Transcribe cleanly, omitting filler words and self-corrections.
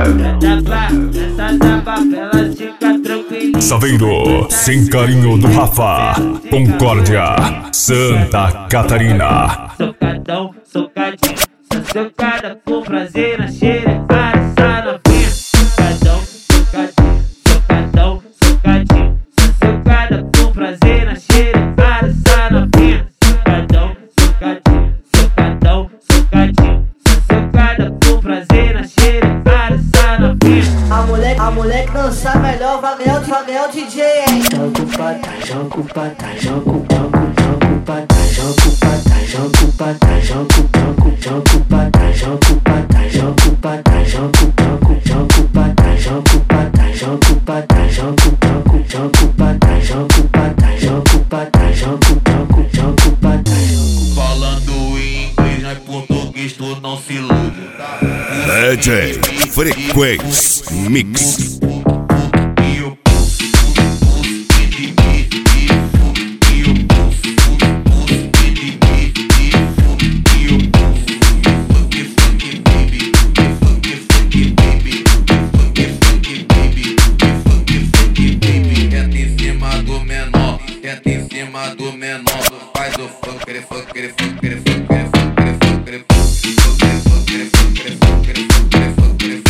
Essa da favela fica tranquilinha. Saveiro, sem carinho do Rafa. Concórdia, Santa Catarina. Socadão, socadinho, sou socada por prazer na xerecada, essa novinha. Socadão, socadinho, socadão, socadinho, sou socada por prazer na xerecada, essa novinha. Socadão, socadinho, socadão, socadinho, sou socada por prazer na xerecada, essa novinha. A moleque dançar melhor, vai ganhar o DJ, hein? Joga o patá, joga o patá, joga o patá, joga o patá, joga o patá, joga o patá, joga o patá, joga o patá, joga o patá, joga o patá, joga o patá, joga o patá, joga o patá, joga o patá, joga o patá. Falando em inglês, não é português, tu não se ilude. DJ Frequência Mix. Tenta em cima do menor, faz o fucker, fucker, fucker, fucker, fucker, fucker, fucker, fucker, fucker, fucker, fucker, fucker, fucker.